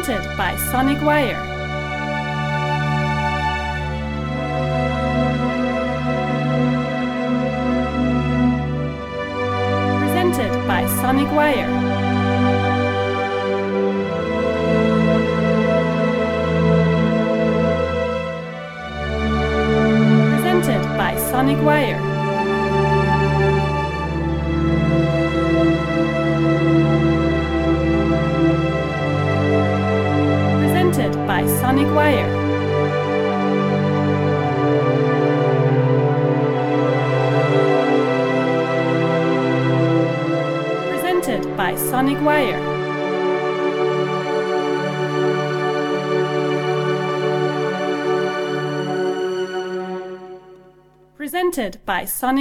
Presented by Sonic Wire. Presented by Sonic Wire. Presented by Sonic Wire. Presented by Sonic Wire. Presented by Sonic Wire. Presented by Sonic